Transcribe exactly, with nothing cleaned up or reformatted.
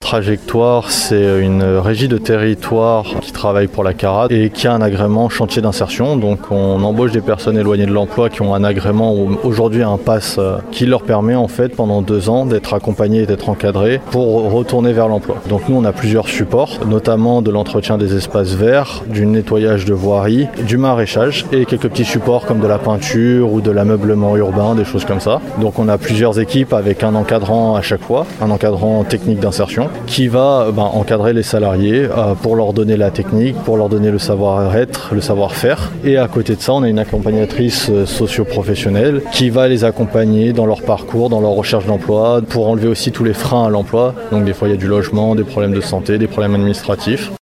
Trajectoire, c'est une régie de territoire qui travaille pour la CARAD et qui a un agrément chantier d'insertion. Donc on embauche des personnes éloignées de l'emploi qui ont un agrément ou aujourd'hui un pass qui leur permet en fait pendant deux ans d'être accompagnés et d'être encadrés pour retourner vers l'emploi. Donc nous on a plusieurs supports, notamment de l'entretien des espaces verts, du nettoyage de voirie, du maraîchage et quelques petits supports comme de la peinture ou de l'ameublement urbain, des choses comme ça. Donc on a plusieurs équipes avec un encadrant à chaque fois, un encadrant technique d'insertion qui va ben, encadrer les salariés euh, pour leur donner la technique, pour leur donner le savoir-être, le savoir-faire. Et à côté de ça, on a une accompagnatrice euh, socio-professionnelle qui va les accompagner dans leur parcours, dans leur recherche d'emploi, pour enlever aussi tous les freins à l'emploi. Donc des fois, il y a du logement, des problèmes de santé, des problèmes administratifs.